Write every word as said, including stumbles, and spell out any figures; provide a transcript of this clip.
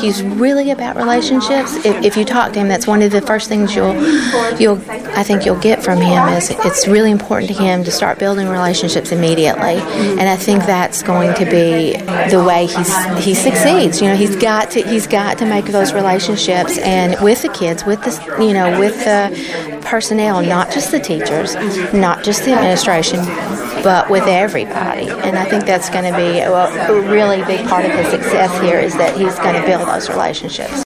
he's really about relationships. If, if you talk to him, that's one of the first things you'll, you'll, I think you'll get from him is it's really important to him to start building relationships immediately. And I think that's going to be the way he's, he succeeds. You know, he's got to, he's got to make those relationships, and with the kids, with the, you know, with the personnel, not just the teachers, not just the administration, but with everybody. And I think that's going to be a, a really big part of his success here is that he's going to build those relationships.